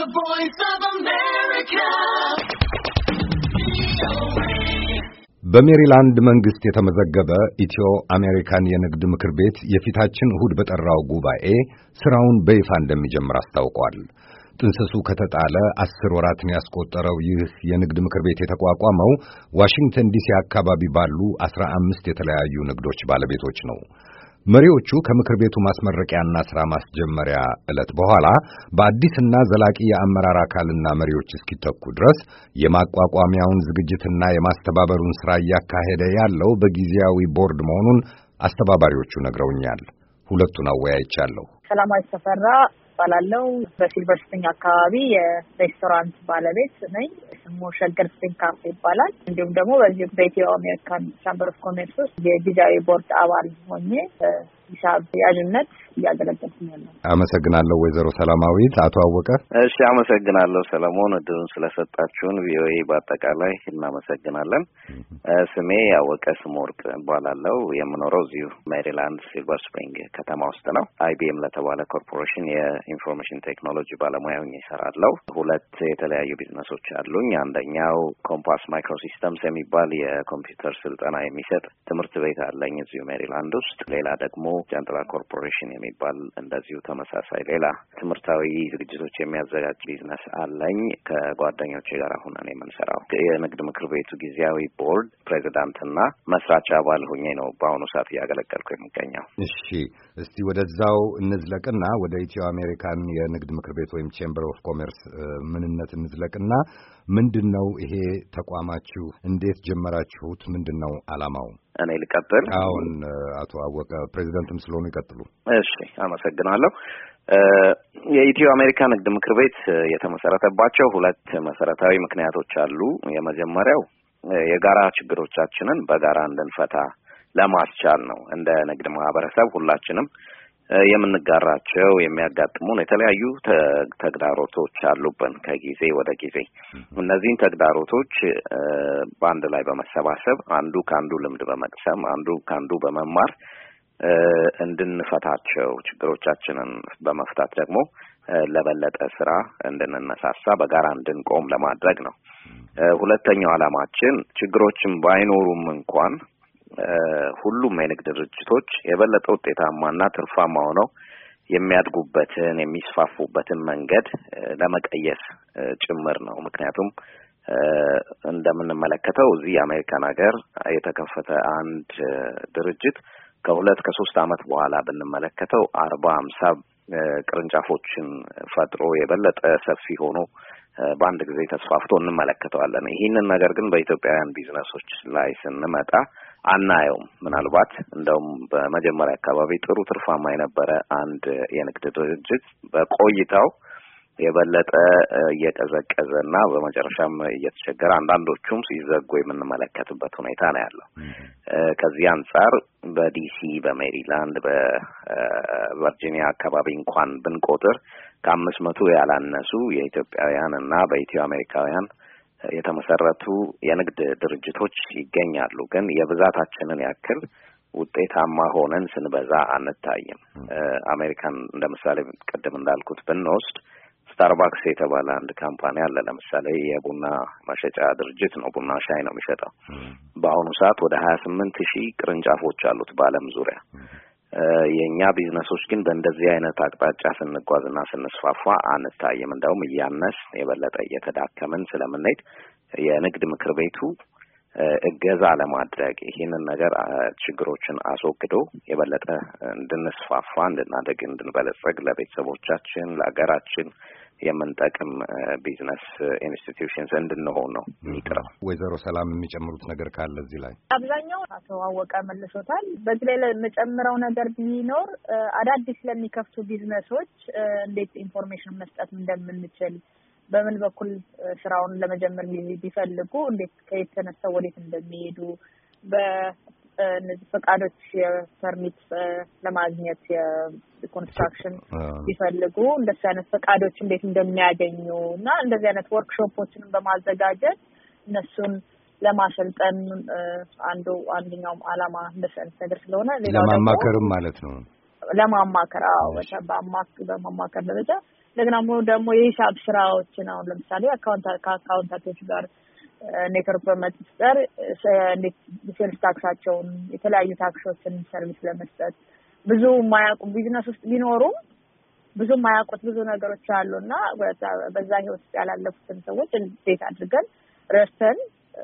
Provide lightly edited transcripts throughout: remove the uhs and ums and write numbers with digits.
The Voice of America. በሜሪላንድ መንግስት የተመዘገበ ኢትዮ አሜሪካን የንግድ ምክር ቤት የፊታችን እሁድ በጠራው ጉባኤ ስራውን በይፋ እንደሚጀምር አስታውቋል። ጥንስሱ ከተጣለ 10 ወራትን ያስቆጠረው ይህ የንግድ ምክር ቤት የተቋቋመው ዋሽንግተን ዲሲ አካባቢ ባሉ 15 የተለያዩ ንግዶች ባለቤቶች ነው። መሪዎቹ ከምክር ቤቱ ማስመረቂያና ሥራ ማስጀመሪያ ዕለት በኋላ በአዲስና ዘላቂ የአመራር አካልና መሪዎች እስኪተኩ ድረስ የማቋቋሚያውን ዝግጅትና የማስተባበሩን ሥራ እያካሄደ ያለው በጊዜያዊ ቦርድ መሆኑን አስተባባሪዎቹ ነግረውኛል። ሁለቱን አወያይቻለሁ። ሰላማዊ ተፈራ ባላለው በሲልቨር ስፕሪንግ አካባቢ የሬስቶራንት ባለቤት ነኝ። ስሙ ሸገር ስፕሪንግ ካፌ ይባላል። እንዲሁም ደግሞ በዚህ በኢትዮ አሜሪካን ቻምበር ኦፍ ኮሜርስ ውስጥ የጊዜያዊ ቦርድ አባል ሆኜ ሂሳብ ያዥነት እያገለገልኩ ነው። አመሰግናለሁ ወይዘሮ ሰላማዊት። አቶ አወቀ። እሺ አመሰግናለሁ ሰለሞን፣ እድሉን ስለሰጣችሁን ቪኦኤ በአጠቃላይ እናመሰግናለን። ስሜ አወቀ ስምወርቅ እባላለሁ። የምኖረው እዚሁ ሜሪላንድ ሲልቨር ስፕሪንግ ከተማ ውስጥ ነው። አይቢኤም ለተባለ ኮርፖሬሽን የኢንፎርሜሽን ቴክኖሎጂ ባለሙያ ሆኜ እሰራለሁ። ሁለት የተለያዩ ቢዝነሶች አሉኝ። አንደኛው ኮምፓስ ማይክሮሲስተምስ የሚባል የኮምፒውተር ስልጠና የሚሰጥ ትምህርት ቤት አለኝ እዚሁ ሜሪላንድ ውስጥ። ሌላ ደግሞ ጃንጥላ ኮርፖሬሽን የሚባል እንደዚሁ ተመሳሳይ ሌላ ትምህርታዊ ዝግጅቶች የሚያዘጋጅ ቢዝነስ አለኝ። ከጓደኞቼ ጋር ሆነን የምንሰራው የንግድ ምክር ቤቱ ጊዜያዊ ቦርድ ፕሬዚዳንትና መስራች አባል ሆኜ ነው በአሁኑ ሰዓት እያገለገልኩ የሚገኘው። እሺ እስቲ ወደዛው እንዝለቅና ወደ ኢትዮ አሜሪካን የንግድ ምክር ቤት ወይም ቼምበር ኦፍ ኮሜርስ ምንነት እንዝለቅና ምንድነው ይሄ ተቋማችሁ? እንዴት ጀመራችሁት? ምንድነው ዓላማው? እኔ ልቀጥል? አሁን አቶ አወቀ ፕሬዚዳንትም ስለሆኑ ይቀጥሉ። እሺ አመሰግናለሁ። የኢትዮ አሜሪካ ንግድ ምክር ቤት የተመሰረተባቸው ሁለት መሰረታዊ ምክንያቶች አሉ። የመጀመሪያው የጋራ ችግሮቻችንን በጋራ እንድንፈታ ለማስቻል ነው። እንደ ንግድ ማህበረሰብ ሁላችንም የምንጋራቸው የሚያጋጥሙን የተለያዩ ተግዳሮቶች አሉብን ከጊዜ ወደ ጊዜ። እነዚህን ተግዳሮቶች በአንድ ላይ በመሰባሰብ አንዱ ካንዱ ልምድ በመቅሰም አንዱ ካንዱ በመማር እንድንፈታቸው ችግሮቻችንን በመፍታት ደግሞ ለበለጠ ስራ እንድንነሳሳ በጋራ እንድንቆም ለማድረግ ነው። ሁለተኛው ዓላማችን ችግሮችን ባይኖሩም እንኳን ሁሉም የንግድ ድርጅቶች የበለጠ ውጤታማና ትርፋማ ሆነው የሚያድጉበትን የሚስፋፉበትን መንገድ ለመቀየስ ጭምር ነው። ምክንያቱም እንደምንመለከተው እዚህ የአሜሪካን ሀገር የተከፈተ አንድ ድርጅት ከ2-3 ዓመት በኋላ ብንመለከተው 40-50 ቅርንጫፎችን ፈጥሮ የበለጠ ሰፊ ሆኖ በአንድ ጊዜ ተስፋፍቶ እንመለከተዋለን። ይህንን ነገር ግን በኢትዮጵያውያን ቢዝነሶች ላይ ስንመጣ አናየውም። ምናልባት እንደውም በመጀመሪያ አካባቢ ጥሩ ትርፋማ የነበረ አንድ የንግድ ድርጅት በቆይታው የበለጠ እየቀዘቀዘና በመጨረሻም እየተቸገረ አንዳንዶቹም ሲዘጉ የምንመለከትበት ሁኔታ ነው ያለው። ከዚህ አንጻር በዲሲ፣ በሜሪላንድ፣ በቨርጂኒያ አካባቢ እንኳን ብንቆጥር ከ500 ያላነሱ የኢትዮጵያውያን እና በኢትዮ አሜሪካውያን የተመሰረቱ የንግድ ድርጅቶች ይገኛሉ። ግን የብዛታችንን ያክል ውጤታማ ሆነን ስንበዛ አንታይም። አሜሪካን እንደምሳሌ ቅድም እንዳልኩት ብንወስድ ስታርባክስ የተባለ አንድ ካምፓኒ አለ። ለምሳሌ የቡና መሸጫ ድርጅት ነው። ቡና ሻይ ነው የሚሸጠው። በአሁኑ ሰዓት ወደ 28,000 ቅርንጫፎች አሉት በዓለም ዙሪያ። የኛ ቢዝነሶች ግን በእንደዚህ አይነት አቅጣጫ ስንጓዝና ስንስፋፋ አንታይም። እንደውም እያነስ የበለጠ እየተዳከምን ስለምንሄድ የንግድ ምክር ቤቱ እገዛ ለማድረግ ይህንን ነገር ችግሮችን አስወግዶ የበለጠ እንድንስፋፋ፣ እንድናደግ፣ እንድንበለጸግ ለቤተሰቦቻችን፣ ለሀገራችን የምንጠቅም ቢዝነስ ኢንስቲትዩሽንስ እንድንሆን ነው የሚጥረው። ወይዘሮ ሰላም የሚጨምሩት ነገር ካለ እዚህ ላይ? አብዛኛው አቶ አወቀ መልሶታል። በዚህ ላይ ለመጨምረው ነገር ቢኖር አዳዲስ ለሚከፍቱ ቢዝነሶች እንዴት ኢንፎርሜሽን መስጠት እንደምንችል፣ በምን በኩል ስራውን ለመጀመር ቢፈልጉ እንዴት ከየት ተነስተው ወዴት እንደሚሄዱ፣ በእነዚህ ፈቃዶች የፐርሚት ለማግኘት የኮንስትራክሽን ቢፈልጉ እንደዚህ አይነት ፈቃዶች እንዴት እንደሚያገኙ እና እንደዚህ አይነት ወርክሾፖችን በማዘጋጀት እነሱን ለማሰልጠን አንደኛው ዓላማ እንደዚህ አይነት ነገር ስለሆነ ለማማከርም ማለት ነው። ለማማከር በማማከር ደረጃ ለግናሙ ደግሞ የሂሳብ ስራዎችን አሁን ለምሳሌ ከአካውንታንቶች ጋር ኔትወርክ በመፍጠር ሴልስ ታክሳቸውን የተለያዩ ታክሶችን ሰርቪስ ለመስጠት ብዙ ማያውቁ ቢዝነስ ውስጥ ቢኖሩ ብዙ ማያውቁት ብዙ ነገሮች አሉና በዛ ህይወት ያላለፉትን ሰዎች እንዴት አድርገን ረስተን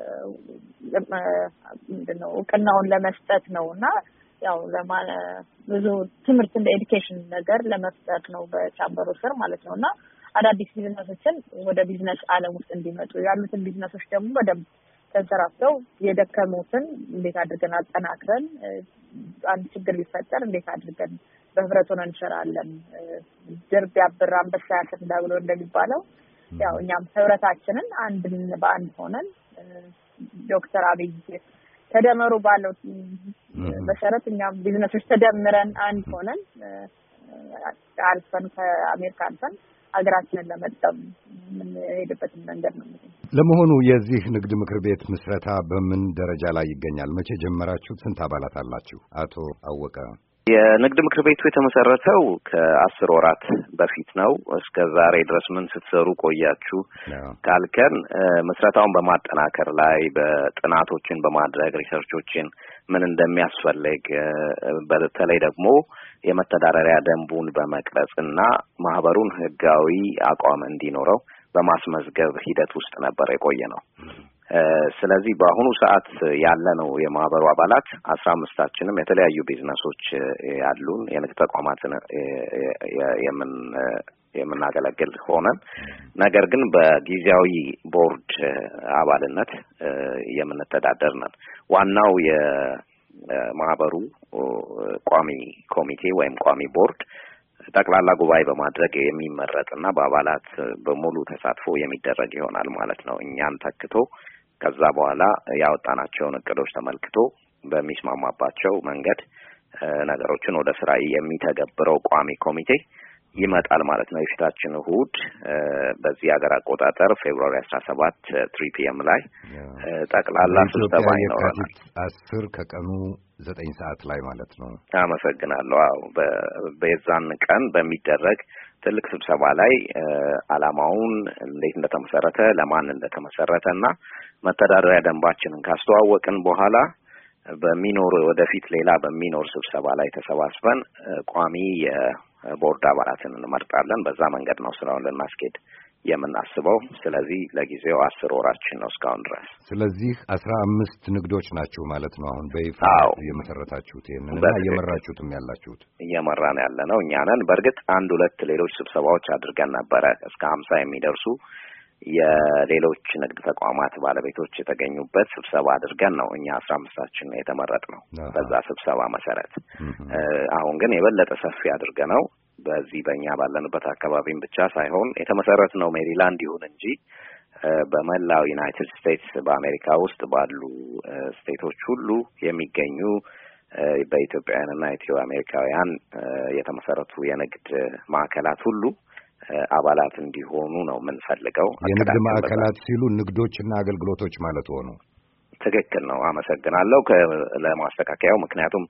ምንድነው እውቅናውን ለመስጠት ነውና ያው ብዙ ትምህርት እንደ ኤዱኬሽን ነገር ለመፍጠር ነው በቻምበሩ ስር ማለት ነውና አዳዲስ ቢዝነሶችን ወደ ቢዝነስ ዓለም ውስጥ እንዲመጡ ያሉትን ቢዝነሶች ደግሞ በደንብ ተንሰራፍተው የደከሙትን እንዴት አድርገን አጠናክረን አንድ ችግር ቢፈጠር እንዴት አድርገን በህብረት ሆነን እንሰራለን ድር ቢያብር አንበሳ ያስር እንዳብሎ እንደሚባለው ያው እኛም ህብረታችንን በአንድ ሆነን ዶክተር አብይ ተደመሩ ባለው መሰረት እኛም ቢዝነሶች ተደምረን አንድ ሆነን አልፈን ከአሜሪካ አልፈን ሀገራችንን ለመጠቀም ምን ሄደበት መንገድ ነው። ለመሆኑ የዚህ ንግድ ምክር ቤት ምስረታ በምን ደረጃ ላይ ይገኛል? መቼ ጀመራችሁት? ስንት አባላት አላችሁ? አቶ አወቀ። የንግድ ምክር ቤቱ የተመሰረተው ከ10 ወራት በፊት ነው። እስከ ዛሬ ድረስ ምን ስትሰሩ ቆያችሁ ካልከን መስረታውን በማጠናከር ላይ በጥናቶችን በማድረግ ሪሰርቾችን ምን እንደሚያስፈልግ በተለይ ደግሞ የመተዳደሪያ ደንቡን በመቅረጽና ማህበሩን ህጋዊ አቋም እንዲኖረው በማስመዝገብ ሂደት ውስጥ ነበር የቆየ ነው። ስለዚህ በአሁኑ ሰዓት ያለነው የማህበሩ አባላት 15ታችንም የተለያዩ ቢዝነሶች ያሉን የንግድ ተቋማትን የምናገለግል ሆነን ነገር ግን በጊዜያዊ ቦርድ አባልነት የምንተዳደር ነን። ዋናው የማህበሩ ቋሚ ኮሚቴ ወይም ቋሚ ቦርድ ጠቅላላ ጉባኤ በማድረግ የሚመረጥና በአባላት በሙሉ ተሳትፎ የሚደረግ ይሆናል ማለት ነው። እኛን ተክቶ ከዛ በኋላ ያወጣናቸውን እቅዶች ተመልክቶ በሚስማማባቸው መንገድ ነገሮችን ወደ ስራ የሚተገብረው ቋሚ ኮሚቴ ይመጣል ማለት ነው። የፊታችን እሁድ በዚህ ሀገር አቆጣጠር ፌብሩዋሪ 17 3 PM ላይ ጠቅላላ ስብሰባ ይኖራል። 10 ከቀኑ 9 ሰዓት ላይ ማለት ነው። አመሰግናለሁ። አዎ በዛን ቀን በሚደረግ ትልቅ ስብሰባ ላይ አላማውን እንዴት እንደተመሰረተ ለማን እንደተመሰረተና መተዳደሪያ ደንባችንን ካስተዋወቅን በኋላ በሚኖር ወደፊት ሌላ በሚኖር ስብሰባ ላይ ተሰባስበን ቋሚ የቦርድ አባላትን እንመርጣለን። በዛ መንገድ ነው ስራውን ልናስኬድ የምናስበው። ስለዚህ ለጊዜው 10 ወራችን ነው እስካሁን ድረስ። ስለዚህ 15 ንግዶች ናችሁ ማለት ነው አሁን በይፋ የመሰረታችሁት ይሄንና እየመራችሁትም ያላችሁት? እየመራን ያለነው እኛ ነን። በእርግጥ 1-2 ሌሎች ስብሰባዎች አድርገን ነበረ። እስከ 50 የሚደርሱ የሌሎች ንግድ ተቋማት ባለቤቶች የተገኙበት ስብሰባ አድርገን ነው እኛ 15ታችን የተመረጥነው በዛ ስብሰባ መሰረት። አሁን ግን የበለጠ ሰፊ አድርገነው በዚህ በእኛ ባለንበት አካባቢም ብቻ ሳይሆን የተመሰረተው ሜሪላንድ ይሁን እንጂ በመላው ዩናይትድ ስቴትስ በአሜሪካ ውስጥ ባሉ ስቴቶች ሁሉ የሚገኙ በኢትዮጵያውያንና ኢትዮ አሜሪካውያን የተመሰረቱ የንግድ ማዕከላት ሁሉ አባላት እንዲሆኑ ነው የምንፈልገው። የንግድ ማዕከላት ሲሉ ንግዶችና አገልግሎቶች ማለት ሆኖ? ትክክል ነው። አመሰግናለሁ ለማስተካከያው። ምክንያቱም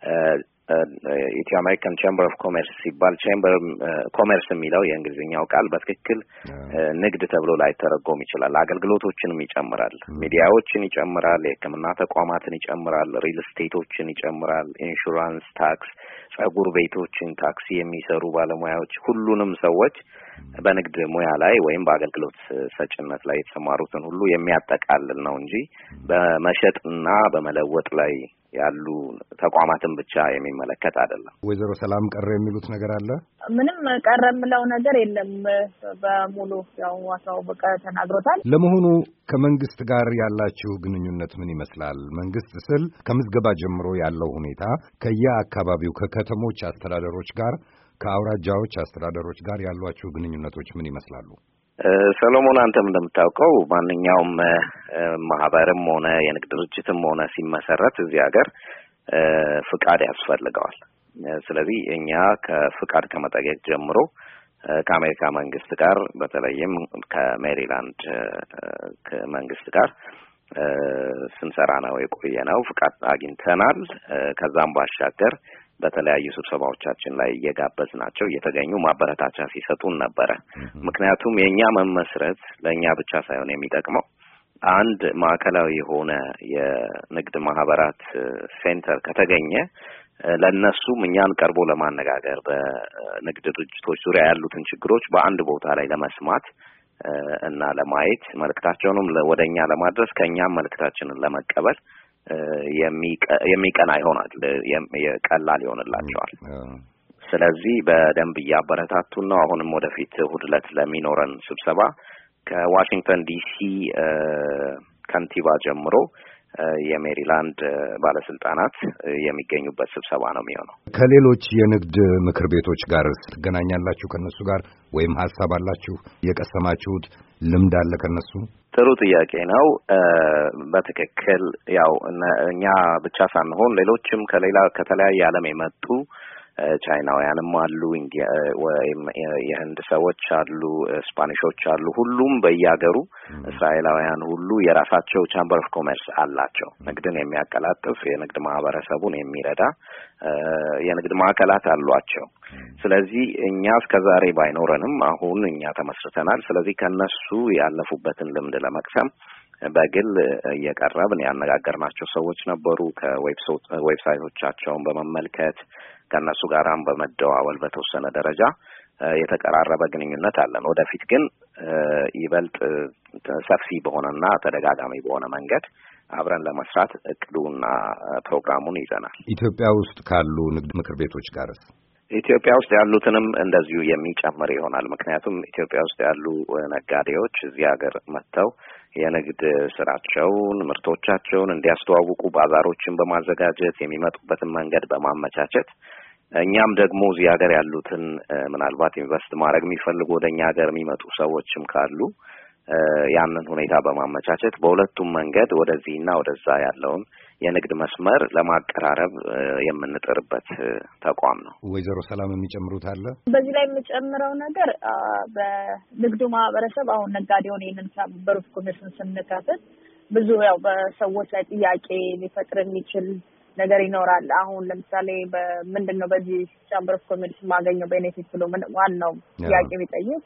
ኢትዮ አሜሪካን ቻምበር ኦፍ ኮሜርስ ሲባል ቻምበር ኮሜርስ የሚለው የእንግሊዝኛው ቃል በትክክል ንግድ ተብሎ ላይ ተረጎም ይችላል። አገልግሎቶችንም ይጨምራል፣ ሚዲያዎችን ይጨምራል፣ የሕክምና ተቋማትን ይጨምራል፣ ሪል ስቴቶችን ይጨምራል፣ ኢንሹራንስ፣ ታክስ፣ ጸጉር ቤቶችን፣ ታክሲ የሚሰሩ ባለሙያዎች፣ ሁሉንም ሰዎች በንግድ ሙያ ላይ ወይም በአገልግሎት ሰጭነት ላይ የተሰማሩትን ሁሉ የሚያጠቃልል ነው እንጂ በመሸጥና በመለወጥ ላይ ያሉ ተቋማትን ብቻ የሚመለከት አይደለም። ወይዘሮ ሰላም ቀረ የሚሉት ነገር አለ? ምንም ቀረ የምለው ነገር የለም። በሙሉ ያው ዋሳው በቃ ተናግሮታል። ለመሆኑ ከመንግስት ጋር ያላችሁ ግንኙነት ምን ይመስላል? መንግስት ስል ከምዝገባ ጀምሮ ያለው ሁኔታ ከየአካባቢው ከከተሞች አስተዳደሮች ጋር ከአውራጃዎች አስተዳደሮች ጋር ያሏችሁ ግንኙነቶች ምን ይመስላሉ? ሰሎሞን አንተም እንደምታውቀው ማንኛውም ማህበርም ሆነ የንግድ ድርጅትም ሆነ ሲመሰረት እዚህ ሀገር ፍቃድ ያስፈልገዋል። ስለዚህ እኛ ከፍቃድ ከመጠየቅ ጀምሮ ከአሜሪካ መንግስት ጋር በተለይም ከሜሪላንድ መንግስት ጋር ስንሰራ ነው የቆየነው። ፍቃድ አግኝተናል። ከዛም ባሻገር በተለያዩ ስብሰባዎቻችን ላይ እየጋበዝናቸው እየተገኙ ማበረታቻ ሲሰጡን ነበረ። ምክንያቱም የኛ መመስረት ለኛ ብቻ ሳይሆን የሚጠቅመው አንድ ማዕከላዊ የሆነ የንግድ ማህበራት ሴንተር ከተገኘ ለነሱም እኛን ቀርቦ ለማነጋገር በንግድ ድርጅቶች ዙሪያ ያሉትን ችግሮች በአንድ ቦታ ላይ ለመስማት እና ለማየት መልእክታቸውንም ወደኛ ለማድረስ ከኛም መልእክታችንን ለመቀበል የሚቀና ይሆናል፣ ቀላል ይሆንላቸዋል። ስለዚህ በደንብ እያበረታቱን ነው። አሁንም ወደፊት እሁድ ዕለት ለሚኖረን ስብሰባ ከዋሽንግተን ዲሲ ከንቲባ ጀምሮ የሜሪላንድ ባለስልጣናት የሚገኙበት ስብሰባ ነው የሚሆነው። ከሌሎች የንግድ ምክር ቤቶች ጋር ትገናኛላችሁ? ከነሱ ጋር ወይም ሀሳብ አላችሁ? የቀሰማችሁት ልምድ አለ ከነሱ? ጥሩ ጥያቄ ነው። በትክክል ያው እኛ ብቻ ሳንሆን ሌሎችም ከተለያየ ዓለም የመጡ ቻይናውያንም አሉ፣ ኢንዲያ ወይም የህንድ ሰዎች አሉ፣ ስፓኒሾች አሉ። ሁሉም በየሀገሩ እስራኤላውያን ሁሉ የራሳቸው ቻምበር ኦፍ ኮሜርስ አላቸው። ንግድን የሚያቀላጥፍ የንግድ ማህበረሰቡን የሚረዳ የንግድ ማዕከላት አሏቸው። ስለዚህ እኛ እስከዛሬ ባይኖረንም አሁን እኛ ተመስርተናል። ስለዚህ ከነሱ ያለፉበትን ልምድ ለመቅሰም በግል እየቀረብን ያነጋገርናቸው ሰዎች ነበሩ። ከዌብሳይቶቻቸውን በመመልከት ከነሱ ጋራም በመደዋወል በተወሰነ ደረጃ የተቀራረበ ግንኙነት አለን። ወደፊት ግን ይበልጥ ሰፊ በሆነና ተደጋጋሚ በሆነ መንገድ አብረን ለመስራት እቅዱና ፕሮግራሙን ይዘናል። ኢትዮጵያ ውስጥ ካሉ ንግድ ምክር ቤቶች ጋርስ? ኢትዮጵያ ውስጥ ያሉትንም እንደዚሁ የሚጨምር ይሆናል። ምክንያቱም ኢትዮጵያ ውስጥ ያሉ ነጋዴዎች እዚህ ሀገር መጥተው የንግድ ስራቸውን፣ ምርቶቻቸውን እንዲያስተዋውቁ ባዛሮችን በማዘጋጀት የሚመጡበትን መንገድ በማመቻቸት እኛም ደግሞ እዚህ ሀገር ያሉትን ምናልባት ኢንቨስት ማድረግ የሚፈልጉ ወደኛ ሀገር የሚመጡ ሰዎችም ካሉ ያንን ሁኔታ በማመቻቸት በሁለቱም መንገድ ወደዚህና ወደዛ ያለውን የንግድ መስመር ለማቀራረብ የምንጥርበት ተቋም ነው። ወይዘሮ ሰላም የሚጨምሩት አለ? በዚህ ላይ የምጨምረው ነገር በንግዱ ማህበረሰብ አሁን ነጋዴውን ይህንን ቻምበር ኦፍ ኮሜርስን ስንከፍት ብዙ ያው በሰዎች ላይ ጥያቄ ሊፈጥር የሚችል ነገር ይኖራል። አሁን ለምሳሌ በምንድነው በዚህ ቻምበር ኦፍ ኮሜርስ ማገኘው ቤኔፊት ብሎ ዋናው ጥያቄ ቢጠይቅ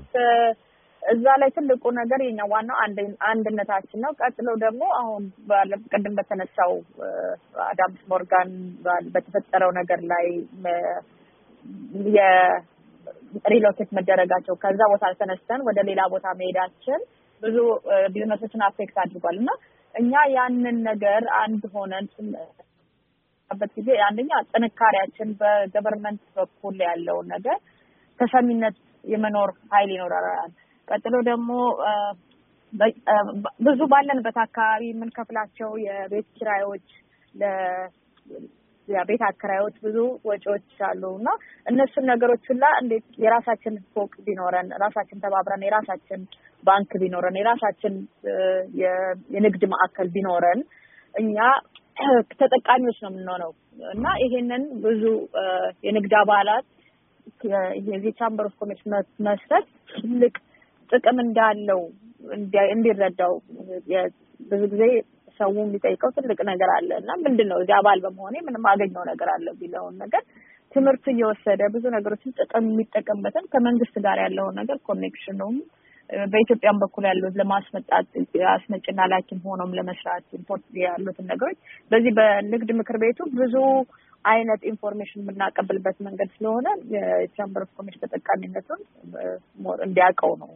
እዛ ላይ ትልቁ ነገር የኛ ዋናው አንድነታችን ነው። ቀጥሎ ደግሞ አሁን ቅድም በተነሳው አዳም ሞርጋን በተፈጠረው ነገር ላይ የሪሎኬት መደረጋቸው ከዛ ቦታ ተነስተን ወደ ሌላ ቦታ መሄዳችን ብዙ ቢዝነሶችን አፌክት አድርጓል እና እኛ ያንን ነገር አንድ ሆነን በት ጊዜ አንደኛ ጥንካሬያችን በገቨርንመንት በኩል ያለው ነገር ተሰሚነት የመኖር ኃይል ይኖራል። ቀጥሎ ደግሞ ብዙ ባለንበት አካባቢ የምንከፍላቸው የቤት ኪራዮች ለቤት አከራዮች ብዙ ወጪዎች አሉና እነሱን ነገሮች ሁላ እንዴት የራሳችን ፎቅ ቢኖረን ራሳችን ተባብረን የራሳችን ባንክ ቢኖረን የራሳችን የንግድ ማዕከል ቢኖረን እኛ ተጠቃሚዎች ነው የምንሆነው እና ይሄንን ብዙ የንግድ አባላት የዚህ ቻምበር ኦፍ ኮሜርስ መስረት ትልቅ ጥቅም እንዳለው እንዲረዳው ብዙ ጊዜ ሰው የሚጠይቀው ትልቅ ነገር አለ እና ምንድነው እዚህ አባል በመሆኔ ምንም አገኘው ነገር አለ ቢለውን ነገር ትምህርት እየወሰደ ብዙ ነገሮችን ጥቅም የሚጠቀምበትን ከመንግስት ጋር ያለውን ነገር ኮኔክሽኑም በኢትዮጵያም በኩል ያሉት ለማስመጣት አስመጭና ላኪም ሆኖም ለመስራት ኢምፖርት ያሉትን ነገሮች በዚህ በንግድ ምክር ቤቱ ብዙ አይነት ኢንፎርሜሽን የምናቀብልበት መንገድ ስለሆነ የቻምበር ኦፍ ኮሜርስ ተጠቃሚነቱን እንዲያውቀው ነው።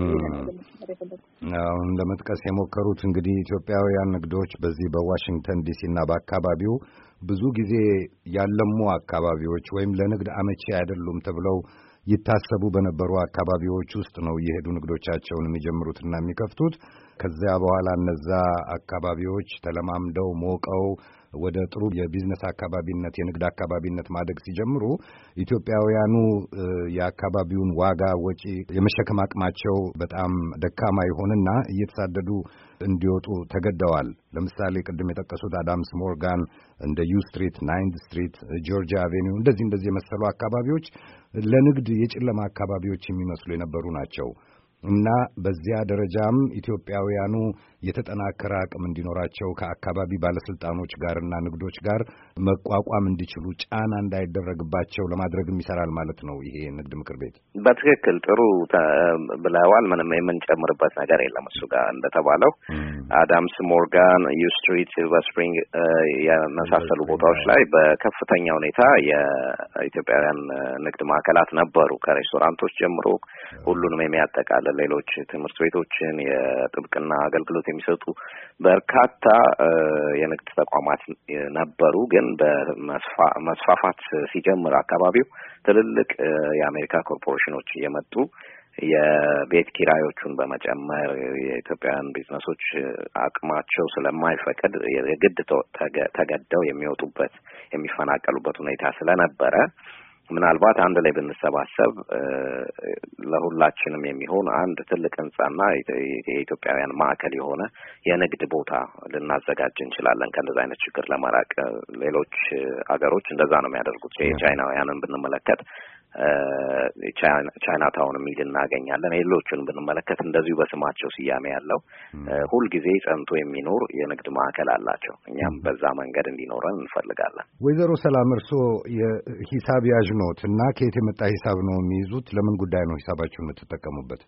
አሁን ለመጥቀስ የሞከሩት እንግዲህ ኢትዮጵያውያን ንግዶች በዚህ በዋሽንግተን ዲሲ እና በአካባቢው ብዙ ጊዜ ያለሙ አካባቢዎች ወይም ለንግድ አመቺ አይደሉም ተብለው ይታሰቡ በነበሩ አካባቢዎች ውስጥ ነው የሄዱ ንግዶቻቸውን የሚጀምሩትና የሚከፍቱት። ከዚያ በኋላ እነዛ አካባቢዎች ተለማምደው ሞቀው ወደ ጥሩ የቢዝነስ አካባቢነት የንግድ አካባቢነት ማደግ ሲጀምሩ ኢትዮጵያውያኑ የአካባቢውን ዋጋ ወጪ የመሸከም አቅማቸው በጣም ደካማ ይሆንና እየተሳደዱ እንዲወጡ ተገደዋል። ለምሳሌ ቅድም የጠቀሱት አዳምስ ሞርጋን፣ እንደ ዩ ስትሪት፣ ናይንት ስትሪት፣ ጆርጂያ አቬኒው እንደዚህ የመሰሉ አካባቢዎች ለንግድ የጨለማ አካባቢዎች የሚመስሉ የነበሩ ናቸው። እና በዚያ ደረጃም ኢትዮጵያውያኑ የተጠናከረ አቅም እንዲኖራቸው ከአካባቢ ባለስልጣኖች ጋርና ንግዶች ጋር መቋቋም እንዲችሉ ጫና እንዳይደረግባቸው ለማድረግም ይሰራል ማለት ነው ይሄ ንግድ ምክር ቤት። በትክክል ጥሩ ብለዋል። ምንም የምንጨምርበት ነገር የለም። እሱ ጋር እንደተባለው አዳምስ፣ ሞርጋን፣ ዩ ስትሪት፣ ሲልቨር ስፕሪንግ የመሳሰሉ ቦታዎች ላይ በከፍተኛ ሁኔታ የኢትዮጵያውያን ንግድ ማዕከላት ነበሩ። ከሬስቶራንቶች ጀምሮ ሁሉንም የሚያጠቃልል ሌሎች ትምህርት ቤቶችን፣ የጥብቅና አገልግሎት የሚሰጡ በርካታ የንግድ ተቋማት ነበሩ። ግን በመስፋፋት ሲጀምር አካባቢው ትልልቅ የአሜሪካ ኮርፖሬሽኖች እየመጡ የቤት ኪራዮቹን በመጨመር የኢትዮጵያውያን ቢዝነሶች አቅማቸው ስለማይፈቅድ የግድ ተገደው የሚወጡበት የሚፈናቀሉበት ሁኔታ ስለነበረ ምናልባት አንድ ላይ ብንሰባሰብ ለሁላችንም የሚሆን አንድ ትልቅ ህንጻና የኢትዮጵያውያን ማዕከል የሆነ የንግድ ቦታ ልናዘጋጅ እንችላለን። ከእንደዛ አይነት ችግር ለመራቅ ሌሎች አገሮች እንደዛ ነው የሚያደርጉት። የቻይናውያንን ብንመለከት ቻይና ታውን የሚል እናገኛለን። ሌሎቹን ብንመለከት እንደዚሁ በስማቸው ስያሜ ያለው ሁልጊዜ ጸንቶ የሚኖር የንግድ ማዕከል አላቸው። እኛም በዛ መንገድ እንዲኖረን እንፈልጋለን። ወይዘሮ ሰላም እርስዎ የሂሳብ ያዥ ኖት እና ከየት የመጣ ሂሳብ ነው የሚይዙት? ለምን ጉዳይ ነው ሂሳባችሁን የምትጠቀሙበት?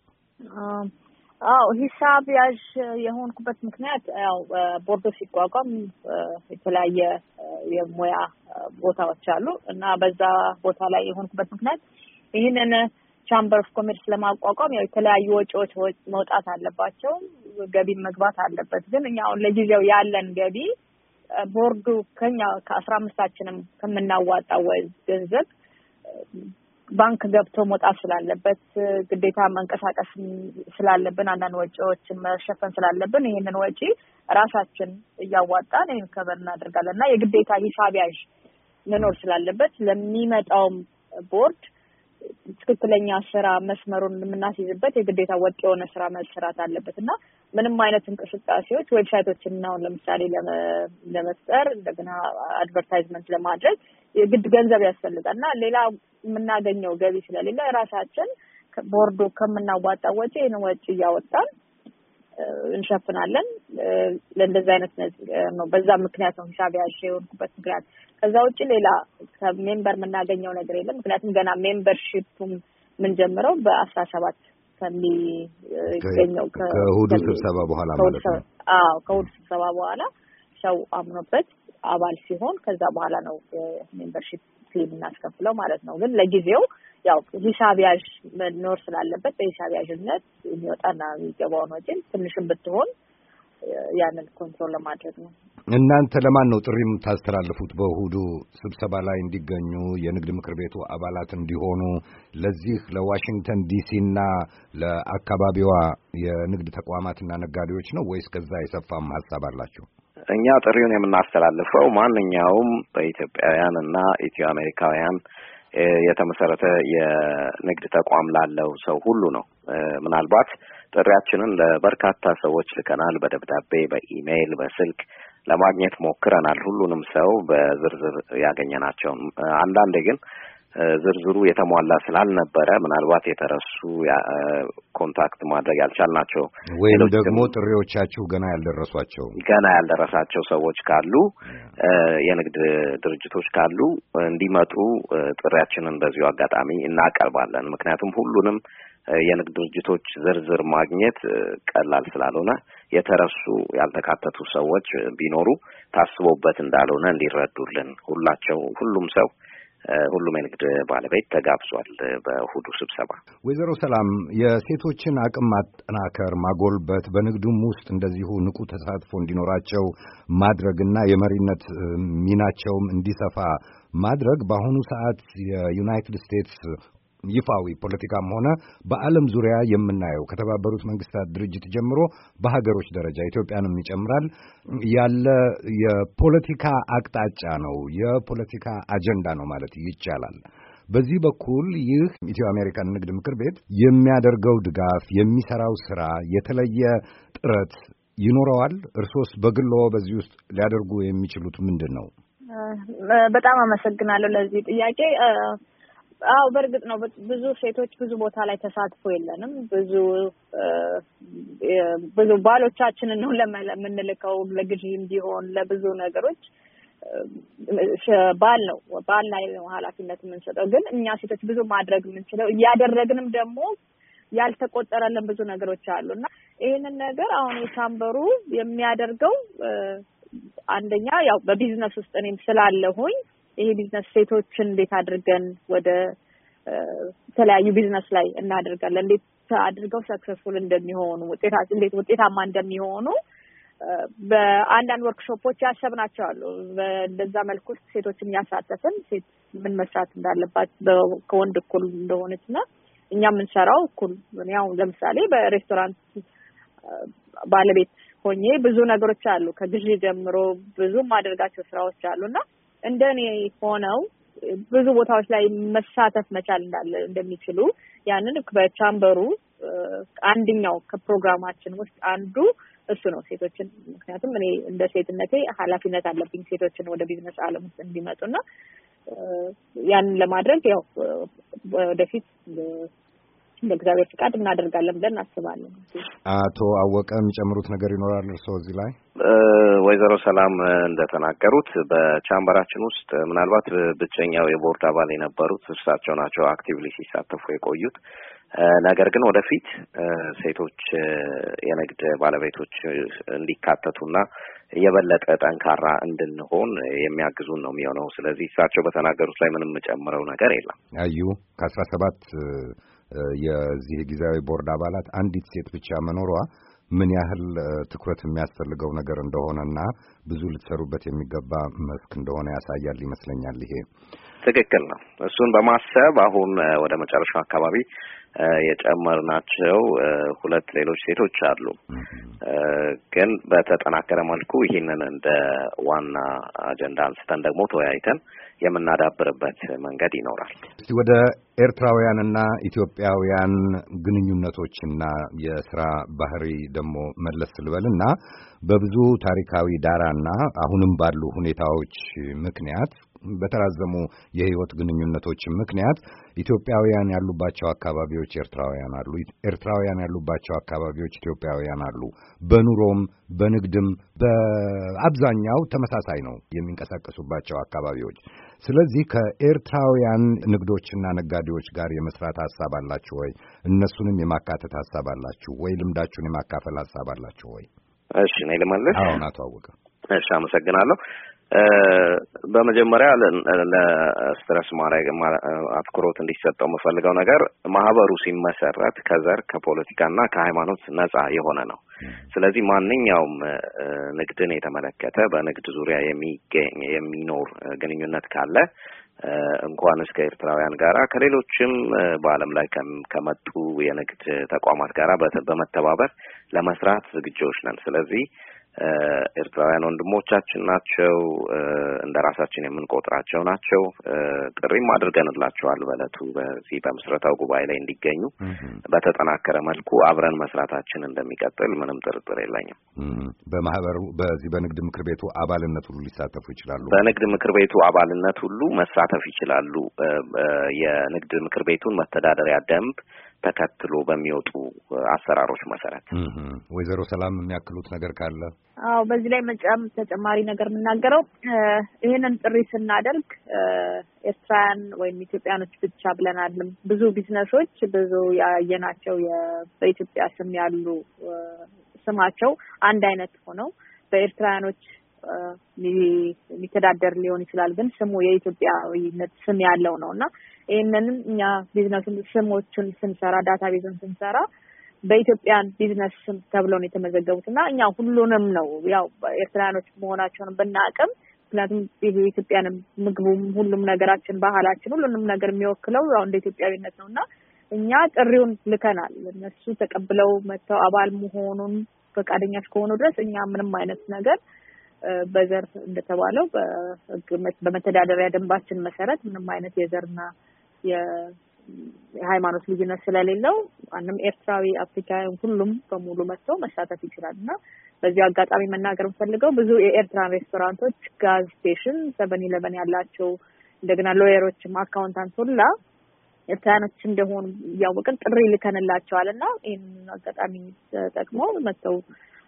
ሂሳብ ያዥ የሆንኩበት ምክንያት ያው ቦርዱ ሲቋቋም የተለያየ የሙያ ቦታዎች አሉ እና በዛ ቦታ ላይ የሆንኩበት ምክንያት ይህንን ቻምበር ኦፍ ኮሜርስ ለማቋቋም ያው የተለያዩ ወጪዎች መውጣት አለባቸው፣ ገቢ መግባት አለበት። ግን እኛ አሁን ለጊዜው ያለን ገቢ ቦርዱ ከኛ ከ15ታችንም ከምናዋጣው ገንዘብ ባንክ ገብቶ መውጣት ስላለበት ግዴታ መንቀሳቀስ ስላለብን አንዳንድ ወጪዎችን መሸፈን ስላለብን ይሄንን ወጪ ራሳችን እያዋጣን ይሄን ከበር እናደርጋለን እና የግዴታ ሂሳብ ያዥ መኖር ስላለበት ለሚመጣውም ቦርድ ትክክለኛ ስራ መስመሩን የምናስይዝበት የግዴታ ወጥ የሆነ ስራ መስራት አለበት እና ምንም አይነት እንቅስቃሴዎች ዌብሳይቶችን ነው ለምሳሌ ለመፍጠር እንደገና አድቨርታይዝመንት ለማድረግ የግድ ገንዘብ ያስፈልጋልና ሌላ የምናገኘው ገቢ ስለሌለ ራሳችን ቦርዱ ከምናዋጣው ወጪ ይሄን ወጪ እያወጣን እንሸፍናለን። ለእንደዛ አይነት ነው በዛ ምክንያት ነው ሂሳብ ያዥ የሆንኩበት ምክንያት። ከዛ ውጪ ሌላ ከሜምበር የምናገኘው ነገር የለም። ምክንያቱም ገና ሜምበርሺፕም ምን ጀምረው በ17 ከሚገኘው ከእሑዱ ስብሰባ በኋላ ማለት ነው። ከእሑዱ ስብሰባ በኋላ ሰው አምኖበት አባል ሲሆን ከዛ በኋላ ነው ሜምበርሺፕ ፊ እናስከፍለው ማለት ነው። ግን ለጊዜው ያው ሂሳብ ያዥ መኖር ስላለበት በሂሳብ ያዥነት የሚወጣና የሚገባው ነው እንጂ ትንሽም ብትሆን ያንን ኮንትሮል ለማድረግ ነው። እናንተ ለማን ነው ጥሪ የምታስተላልፉት? በእሑዱ ስብሰባ ላይ እንዲገኙ የንግድ ምክር ቤቱ አባላት እንዲሆኑ ለዚህ ለዋሽንግተን ዲሲና ለአካባቢዋ የንግድ ተቋማትና ነጋዴዎች ነው ወይስ ከዛ የሰፋም ሐሳብ አላችሁ? እኛ ጥሪውን የምናስተላልፈው ማንኛውም በኢትዮጵያውያን እና ኢትዮ አሜሪካውያን የተመሰረተ የንግድ ተቋም ላለው ሰው ሁሉ ነው። ምናልባት ጥሪያችንን ለበርካታ ሰዎች ልከናል። በደብዳቤ፣ በኢሜይል፣ በስልክ ለማግኘት ሞክረናል። ሁሉንም ሰው በዝርዝር ያገኘናቸው። አንዳንዴ ግን ዝርዝሩ የተሟላ ስላልነበረ ምናልባት የተረሱ ኮንታክት ማድረግ ያልቻልናቸው ወይም ደግሞ ጥሪዎቻችሁ ገና ያልደረሳቸው ሰዎች ካሉ የንግድ ድርጅቶች ካሉ እንዲመጡ ጥሪያችንን በዚሁ አጋጣሚ እናቀርባለን። ምክንያቱም ሁሉንም የንግድ ድርጅቶች ዝርዝር ማግኘት ቀላል ስላልሆነ የተረሱ ያልተካተቱ ሰዎች ቢኖሩ ታስቦበት እንዳልሆነ እንዲረዱልን ሁሉም የንግድ ባለቤት ተጋብዟል በእሑዱ ስብሰባ። ወይዘሮ ሰላም የሴቶችን አቅም ማጠናከር፣ ማጎልበት በንግዱም ውስጥ እንደዚሁ ንቁ ተሳትፎ እንዲኖራቸው ማድረግና የመሪነት ሚናቸውም እንዲሰፋ ማድረግ በአሁኑ ሰዓት የዩናይትድ ስቴትስ ይፋዊ ፖለቲካም ሆነ በዓለም ዙሪያ የምናየው ከተባበሩት መንግስታት ድርጅት ጀምሮ በሀገሮች ደረጃ ኢትዮጵያንም ይጨምራል ያለ የፖለቲካ አቅጣጫ ነው፣ የፖለቲካ አጀንዳ ነው ማለት ይቻላል። በዚህ በኩል ይህ ኢትዮ አሜሪካን ንግድ ምክር ቤት የሚያደርገው ድጋፍ፣ የሚሰራው ስራ የተለየ ጥረት ይኖረዋል? እርሶስ በግሎ በዚህ ውስጥ ሊያደርጉ የሚችሉት ምንድን ነው? በጣም አመሰግናለሁ ለዚህ ጥያቄ። በርግጥ ነው ብዙ ሴቶች ብዙ ቦታ ላይ ተሳትፎ የለንም። ብዙ ባሎቻችንን ነው ለምንልከው ለግዢ እንዲሆን ለብዙ ነገሮች ባል ላይ ነው ኃላፊነት የምንሰጠው። ግን እኛ ሴቶች ብዙ ማድረግ የምንችለው እያደረግንም ደግሞ ያልተቆጠረልን ብዙ ነገሮች አሉና ይሄንን ነገር አሁን የቻምበሩ የሚያደርገው አንደኛ ያው በቢዝነስ ውስጥ እኔም ስላለሁኝ ይሄ ቢዝነስ ሴቶችን እንዴት አድርገን ወደ ተለያዩ ቢዝነስ ላይ እናደርጋለን እንዴት አድርገው ሰክሰስፉል እንደሚሆኑ እንዴት ውጤታማ እንደሚሆኑ በአንዳንድ ወርክሾፖች ያሰብናቸው አሉ። በዛ መልኩ ሴቶችን ያሳተፈን ሴት ምን መስራት እንዳለባት ከወንድ እኩል እንደሆነችና እኛ የምንሰራው እኩል ያው ለምሳሌ በሬስቶራንት ባለቤት ሆኜ ብዙ ነገሮች አሉ ከግዢ ጀምሮ ብዙ ማድረጋቸው ስራዎች አሉና እንደኔ ሆነው ብዙ ቦታዎች ላይ መሳተፍ መቻል እንደሚችሉ ያንን በቻምበሩ አንደኛው ከፕሮግራማችን ውስጥ አንዱ እሱ ነው ሴቶችን ምክንያቱም እኔ እንደ ሴትነቴ ኃላፊነት አለብኝ ሴቶችን ወደ ቢዝነስ ዓለም ውስጥ እንዲመጡና ያንን ለማድረግ ያው ወደፊት ለእግዚአብሔር ፍቃድ እናደርጋለን ብለን እናስባለን። አቶ አወቀ የሚጨምሩት ነገር ይኖራል እርስዎ እዚህ ላይ? ወይዘሮ ሰላም እንደተናገሩት በቻምበራችን ውስጥ ምናልባት ብቸኛው የቦርድ አባል የነበሩት እርሳቸው ናቸው አክቲቭሊ ሲሳተፉ የቆዩት። ነገር ግን ወደፊት ሴቶች የንግድ ባለቤቶች እንዲካተቱና የበለጠ ጠንካራ እንድንሆን የሚያግዙን ነው የሚሆነው። ስለዚህ እሳቸው በተናገሩት ላይ ምንም ጨምረው ነገር የለም። አዩ ከ17 የዚህ ጊዜያዊ ቦርድ አባላት አንዲት ሴት ብቻ መኖሯ ምን ያህል ትኩረት የሚያስፈልገው ነገር እንደሆነና ብዙ ልትሰሩበት የሚገባ መስክ እንደሆነ ያሳያል ይመስለኛል። ይሄ ትክክል ነው። እሱን በማሰብ አሁን ወደ መጨረሻው አካባቢ የጨመርናቸው 2 ሌሎች ሴቶች አሉ። ግን በተጠናከረ መልኩ ይሄንን እንደ ዋና አጀንዳ አንስተን ደግሞ ተወያይተን የምናዳብርበት መንገድ ይኖራል። እስቲ ወደ ኤርትራውያንና ኢትዮጵያውያን ግንኙነቶችና የሥራ ባህሪ ደግሞ መለስ ልበልና በብዙ ታሪካዊ ዳራና አሁንም ባሉ ሁኔታዎች ምክንያት በተራዘሙ የህይወት ግንኙነቶች ምክንያት ኢትዮጵያውያን ያሉባቸው አካባቢዎች ኤርትራውያን አሉ፣ ኤርትራውያን ያሉባቸው አካባቢዎች ኢትዮጵያውያን አሉ። በኑሮም በንግድም በአብዛኛው ተመሳሳይ ነው የሚንቀሳቀሱባቸው አካባቢዎች። ስለዚህ ከኤርትራውያን ንግዶችና ነጋዴዎች ጋር የመስራት ሐሳብ አላችሁ ወይ? እነሱንም የማካተት ሐሳብ አላችሁ ወይ? ልምዳችሁን የማካፈል ሐሳብ አላችሁ ወይ? እሺ ነኝ ለማለት አሁን አቶ አወቀ። እሺ አመሰግናለሁ። በመጀመሪያ ለስትረስ ማድረግ አትኩሮት እንዲሰጠው የምፈልገው ነገር ማህበሩ ሲመሰረት ከዘር ከፖለቲካና ከሃይማኖት ነፃ የሆነ ነው። ስለዚህ ማንኛውም ንግድን የተመለከተ በንግድ ዙሪያ የሚኖር ግንኙነት ካለ እንኳን እስከ ኤርትራውያን ጋራ ከሌሎችም በአለም ላይ ከመጡ የንግድ ተቋማት ጋራ በመተባበር ለመስራት ዝግጁዎች ነን። ስለዚህ ኤርትራውያን ወንድሞቻችን ናቸው፣ እንደራሳችን የምንቆጥራቸው ናቸው። ጥሪም አድርገንላቸዋል በእለቱ በዚህ በምስረታው ጉባኤ ላይ እንዲገኙ። በተጠናከረ መልኩ አብረን መስራታችን እንደሚቀጥል ምንም ጥርጥር የለኝም። በማህበሩ በዚህ በንግድ ምክር ቤቱ አባልነት ሁሉ ሊሳተፉ ይችላሉ። በንግድ ምክር ቤቱ አባልነት ሁሉ መሳተፍ ይችላሉ። የንግድ ምክር ቤቱን መተዳደሪያ ደንብ ተከትሎ በሚወጡ አሰራሮች መሰረት። ወይዘሮ ሰላም የሚያክሉት ነገር ካለ? አዎ በዚህ ላይ ተጨማሪ ነገር የምናገረው ይሄንን ጥሪ ስናደርግ ኤርትራውያን ወይም ኢትዮጵያኖች ብቻ ብለን አይደለም። ብዙ ቢዝነሶች ብዙ ያየናቸው በኢትዮጵያ ስም ያሉ ስማቸው አንድ አይነት ሆነው በኤርትራውያኖች የሚተዳደር ሊሆን ይችላል፣ ግን ስሙ የኢትዮጵያዊነት ስም ያለው ነውና ይሄንንም እኛ ቢዝነሱን ስሞችን ስንሰራ ዳታቤዝን ስንሰራ በኢትዮጵያን ቢዝነስ ስም ተብለው ነው የተመዘገቡትና እኛ ሁሉንም ነው ያው ኤርትራውያኖች መሆናቸውን በእናቅም ምክንያቱም የኢትዮጵያንም ምግቡም ሁሉም ነገራችን ባህላችን ሁሉንም ነገር የሚወክለው ያው እንደ ኢትዮጵያዊነት ነውና እኛ ጥሪውን ልከናል። እነሱ ተቀብለው መተው አባል መሆኑን ፈቃደኛ እስከሆኑ ድረስ እኛ ምንም አይነት ነገር በዘር እንደተባለው በመተዳደሪያ ደንባችን መሰረት ምንም አይነት የዘርና የሃይማኖት ልዩነት ስለሌለው ማንም ኤርትራዊ አፍሪካዊ ሁሉም በሙሉ መጥቶ መሳተፍ ይችላልና በዚህ አጋጣሚ መናገር ፈልገው ብዙ የኤርትራን ሬስቶራንቶች፣ ጋዝ ስቴሽን፣ 7-11 ያላቸው እንደገና ሎየሮችም አካውንታንት ሁላ ኤርትራኖች እንደሆኑ ያወቅን ጥሪ ልከንላቸዋልና ይሄን አጋጣሚ ተጠቅሞ መተው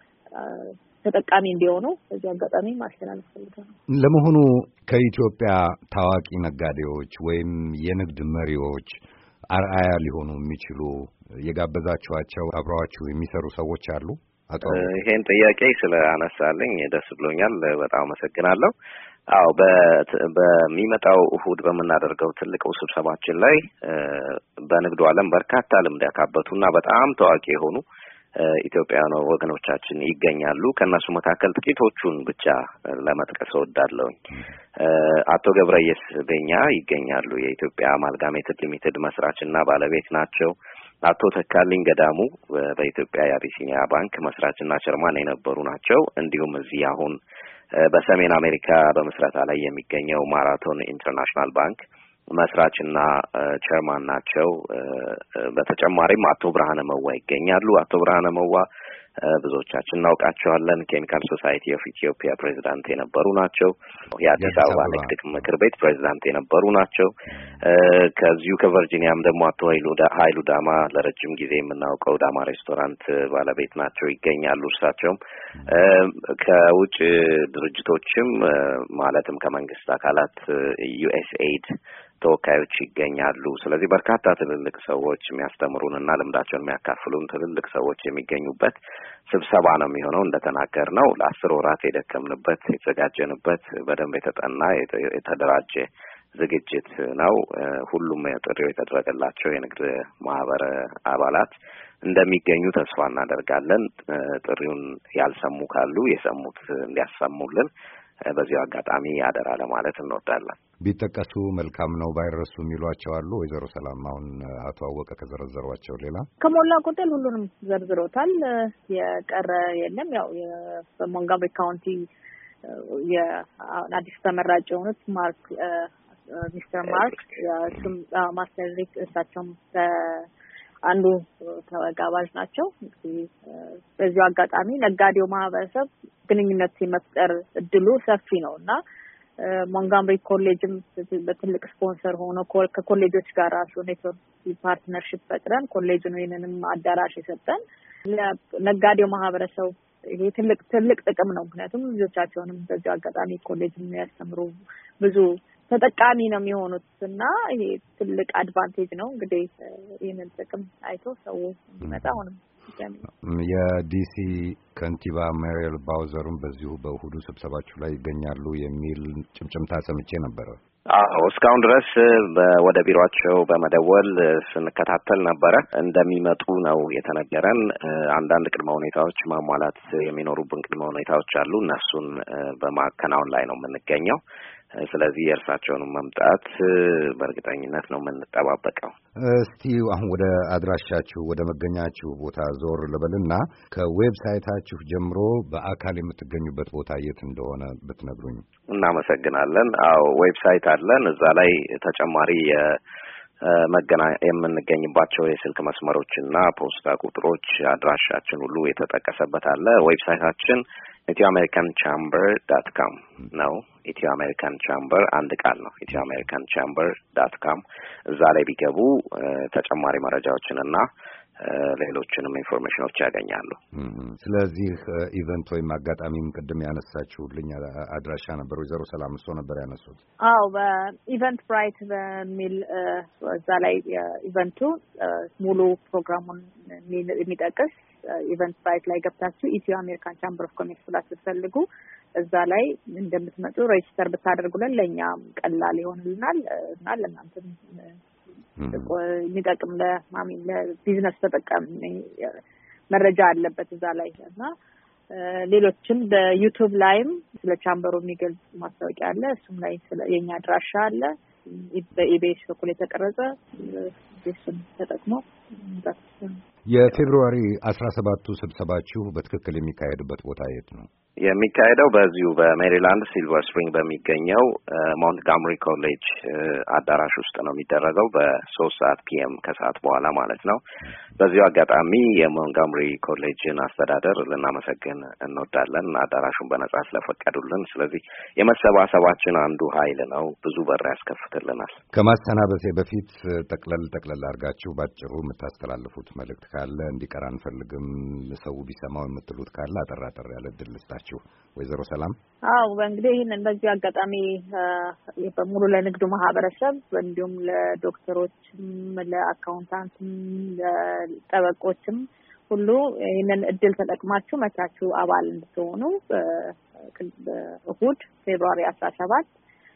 ተጠቃሚ እንዲሆኑ በዚህ አጋጣሚ ማስተላለፍ ፈልጋለሁ። ለመሆኑ ከኢትዮጵያ ታዋቂ ነጋዴዎች ወይም የንግድ መሪዎች አርአያ ሊሆኑ የሚችሉ የጋበዛችኋቸው አብረዋችሁ የሚሰሩ ሰዎች አሉ? ይሄን ጥያቄ ስለአነሳልኝ ደስ ብሎኛል። በጣም አመሰግናለሁ። አዎ በሚመጣው እሁድ በመናደርገው ትልቅ ስብሰባችን ላይ በንግዱ ዓለም በርካታ ልምድ ያካበቱና በጣም ታዋቂ የሆኑ ኢትዮጵያውያን ወገኖቻችን ይገኛሉ። ከነሱ መካከል ጥቂቶቹን ብቻ ለመጥቀስ እወዳለሁ። አቶ ገብረየስ ቤኛ ይገኛሉ። የኢትዮጵያ አማልጋሜትድ ሊሚትድ መስራችና ባለቤት ናቸው። አቶ ተካልኝ ገዳሙ በኢትዮጵያ የአቢሲኒያ ባንክ መስራችና ቸርማን የነበሩ ናቸው። እንዲሁም እዚህ አሁን በሰሜን አሜሪካ በመስራታ ላይ የሚገኘው ማራቶን ኢንተርናሽናል ባንክ መስራችና ቸርማን ናቸው። በተጨማሪም አቶ ብርሃነ መዋ ይገኛሉ። አቶ ብርሃነ መዋ ብዙዎቻችን እናውቃቸዋለን። ኬሚካል ሶሳይቲ ኦፍ ኢትዮጵያ ፕሬዚዳንት የነበሩ ናቸው። የአዲስ አበባ ንግድ ምክር ቤት ፕሬዚዳንት የነበሩ ናቸው። ከዚሁ ከቨርጂኒያም ደግሞ አቶ ኃይሉ ዳማ ለረጅም ጊዜ የምናውቀው ዳማ ሬስቶራንት ባለቤት ናቸው ይገኛሉ። እርሳቸውም ከውጭ ድርጅቶችም ማለትም ከመንግስት አካላት ዩኤስኤይድ ተወካዮች ይገኛሉ። ስለዚህ በርካታ ትልልቅ ሰዎች የሚያስተምሩንና ልምዳቸውን የሚያካፍሉን ትልልቅ ሰዎች የሚገኙበት ስብሰባ ነው የሚሆነው። እንደተናገርነው ለ10 ወራት የደከምንበት የተዘጋጀንበት በደንብ የተጠና የተደራጀ ዝግጅት ነው። ሁሉም ጥሪው የተደረገላቸው የንግድ ማህበር አባላት እንደሚገኙ ተስፋ እናደርጋለን። ጥሪውን ያልሰሙ ካሉ የሰሙት እንዲያሰሙልን በዚህ አጋጣሚ አደራ ለማለት እንወዳለን። ቢጠቀሱ መልካም ነው ባይረሱ የሚሏቸው አሉ? ወይዘሮ ሰላም አሁን አቶ አወቀ ከዘረዘሯቸው ሌላ ከሞላ ጎደል ሁሉንም ዘርዝሮታል። የቀረ የለም። ያው በሞንጋቤ ካውንቲ የአዲስ ተመራጭ የሆኑት ሚስተር ማርክ ማስተር ሪክ እሳቸውም አንዱ ተጋባዥ ናቸው። በዚሁ አጋጣሚ ነጋዴው ማህበረሰብ ግንኙነት የመፍጠር እድሉ ሰፊ ነውና ሞንጋምሪ ኮሌጅም በትልቅ ስፖንሰር ሆኖ ከኮሌጆች ጋር ራሱ ኔትወርክ ፓርትነርሺፕ ፈጥረን ኮሌጁን ወይንም አዳራሽ የሰጠን ለነጋዴው ማህበረሰብ ይሄ ትልቅ ጥቅም ነው። ምክንያቱም ልጆቻቸውንም በዚሁ አጋጣሚ ኮሌጅን የሚያስተምሩ ብዙ ተጠቃሚ ነው የሚሆኑትና ይሄ ትልቅ አድቫንቴጅ ነው። እንግዲህ ይሄንን ጥቅም አይቶ ሰው እንዲመጣ ሆነ የዲሲ ከንቲባ ሜሪል ባውዘርም በዚሁ በእሁዱ ስብሰባችሁ ላይ ይገኛሉ የሚል ጭምጭምታ ሰምቼ ነበር። አዎ እስካሁን ድረስ ወደ ቢሮአቸው በመደወል ስንከታተል ነበረ። እንደሚመጡ ነው የተነገረን። አንዳንድ ቅድመ ሁኔታዎች ማሟላት የሚኖሩብን ቅድመ ሁኔታዎች አሉ። እነሱን በማከናወን ላይ ነው የምንገኘው። ስለዚህ የእርሳቸውን መምጣት በእርግጠኝነት ነው የምንጠባበቀው። እስቲ አሁን ወደ አድራሻችሁ ወደ መገኛችሁ ቦታ ዞር ልበልና ከዌብሳይታችሁ ጀምሮ በአካል የምትገኙበት ቦታ የት እንደሆነ ብትነግሩኝ። እናመሰግናለን። አዎ ዌብሳይት አለን። እዛ ላይ ተጨማሪ የምንገኝባቸው የስልክ መስመሮችና ፖስታ ቁጥሮች አድራሻችን ሁሉ የተጠቀሰበት አለ። ዌብሳይታችን ethioamericanchamber.com ነው። ethioamericanchamber አንድ ቃል ነው። ethioamericanchamber.com እዛ ላይ ቢገቡ ተጨማሪ መረጃዎችንና ሌሎችንም ኢንፎርሜሽኖች ያገኛሉ። ስለዚህ ኢቨንት ወይም አጋጣሚም ቅድም ያነሳችሁልኝ አድራሻ ነበር ወይዘሮ ሰላም እሱ ነበር ያነሱት? አዎ በኢቨንት ብራይት በሚል እዛ ላይ ኢቨንቱ ሙሉ ፕሮግራሙን የሚጠቅስ ኢቨንት ብራይት ላይ ገብታችሁ ኢትዮ አሜሪካን ቻምበር ኦፍ ኮሜርስ ብላችሁ ስትፈልጉ እዛ ላይ እንደምትመጡ ሬጅስተር ብታደርጉልን ለእኛም ቀላል ይሆንልናል እና ለእናንተም የሚጠቅም ለቢዝነስ ተጠቃሚ መረጃ አለበት እዛ ላይ እና ሌሎችም በዩቲዩብ ላይም ስለ ቻምበሩ የሚገልጽ ማስታወቂያ አለ። እሱም ላይ የኛ አድራሻ አለ በኢቢኤስ በኩል የተቀረጸ እሱን ተጠቅሞ የፌብሩዋሪ 17ቱ ስብሰባችሁ በትክክል የሚካሄድበት ቦታ የት ነው? የሚካሄደው በዚሁ በሜሪላንድ ሲልቨር ስፕሪንግ በሚገኘው ሞንትጋምሪ ኮሌጅ አዳራሽ ውስጥ ነው የሚደረገው በ3 PM ከሰዓት በኋላ ማለት ነው። በዚሁ አጋጣሚ የሞንትጋምሪ ኮሌጅን አስተዳደር ልናመሰግን እንወዳለን አዳራሹን በነጻ ስለፈቀዱልን። ስለዚህ የመሰባሰባችን አንዱ ኃይል ነው። ብዙ በር ያስከፍትልናል። ከማሰናበቴ በፊት ጠቅለል አድርጋችሁ ባጭሩ የምታስተላልፉት መልእክት ካለ እንዲቀር አንፈልግም፣ ሰው ቢሰማው የምትሉት ካለ አጠር ያለ ድል ልስጣችሁ። ወይዘሮ ሰላም። እንግዲህ ይህንን በዚህ አጋጣሚ በሙሉ ለንግዱ ማህበረሰብ እንዲሁም ለዶክተሮችም፣ ለአካውንታንትም፣ ለጠበቆችም ሁሉ ይህንን እድል ተጠቅማችሁ መታችሁ አባል እንድትሆኑ እሁድ ፌብሩዋሪ 17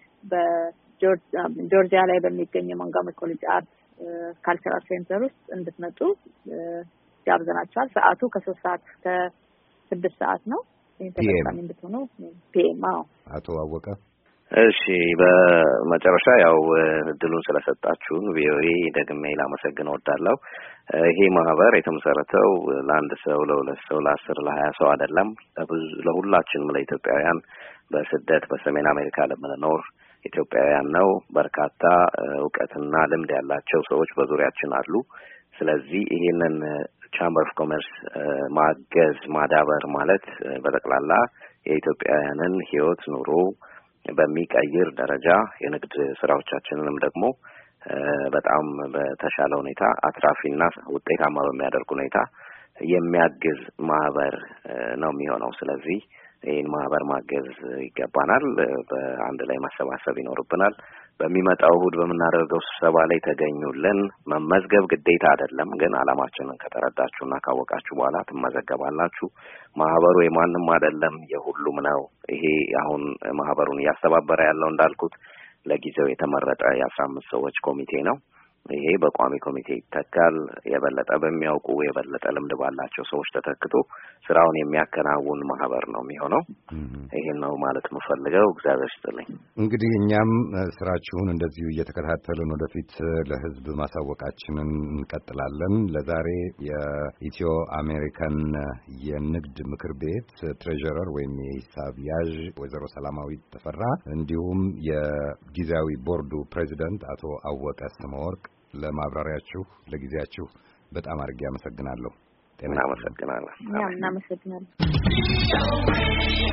በጆርጂያ ላይ በሚገኘው ሞንትጎመሪ ኮሌጅ አርት ካልቸራል ሴንተር ውስጥ እንድትመጡ ጋብዘናችኋል። ሰዓቱ ከ3 ሰዓት እስከ 6 ሰዓት ነው። ተጠቃሚ እንድትሆኑ ፒኤም። አቶ አወቀ። እሺ፣ በመጨረሻ ያው እድሉን ስለሰጣችሁን ቪኦኤ ደግሜ ላመሰግን እወዳለሁ። ይሄ ማህበር የተመሰረተው ለአንድ ሰው፣ ለሁለት ሰው፣ ለ10፣ ለ20 ሰው አይደለም። ለሁላችንም ለኢትዮጵያውያን በስደት በሰሜን አሜሪካ ለምንኖር ኢትዮጵያውያን ነው። በርካታ እውቀትና ልምድ ያላቸው ሰዎች በዙሪያችን አሉ። ስለዚህ ይሄንን ቻምበር ኦፍ ኮመርስ ማገዝ ማዳበር ማለት በጠቅላላ የኢትዮጵያውያንን ሕይወት ኑሮ በሚቀይር ደረጃ የንግድ ስራዎቻችንንም ደግሞ በጣም በተሻለ ሁኔታ አትራፊና ውጤታማ በሚያደርግ ሁኔታ የሚያግዝ ማህበር ነው የሚሆነው። ስለዚህ ይህን ማህበር ማገዝ ይገባናል። በአንድ ላይ ማሰባሰብ ይኖርብናል። በሚመጣው እሁድ በምናደርገው ስብሰባ ላይ ተገኙልን። መመዝገብ ግዴታ አይደለም፣ ግን አላማችንን ከተረዳችሁና ካወቃችሁ በኋላ ትመዘገባላችሁ። ማህበሩ የማንም አይደለም፣ የሁሉም ነው። ይሄ አሁን ማህበሩን እያስተባበረ ያለው እንዳልኩት ለጊዜው የተመረጠ የ15 ሰዎች ኮሚቴ ነው። ይሄ በቋሚ ኮሚቴ ይተካል። የበለጠ በሚያውቁ የበለጠ ልምድ ባላቸው ሰዎች ተተክቶ ስራውን የሚያከናውን ማህበር ነው የሚሆነው። ይሄን ነው ማለት የምፈልገው። እግዚአብሔር ይስጥልኝ። እንግዲህ እኛም ስራችሁን እንደዚሁ እየተከታተልን ወደፊት ለህዝብ ማሳወቃችንን እንቀጥላለን። ለዛሬ የኢትዮ አሜሪካን የንግድ ምክር ቤት ትሬዠረር ወይም የሂሳብ ያዥ ወይዘሮ ሰላማዊት ተፈራ እንዲሁም የጊዜያዊ ቦርዱ ፕሬዚደንት አቶ አወቀ ስመወርቅ ለማብራሪያችሁ ለጊዜያችሁ በጣም አድርጌ አመሰግናለሁ። እናመሰግናለን። እናመሰግናለን።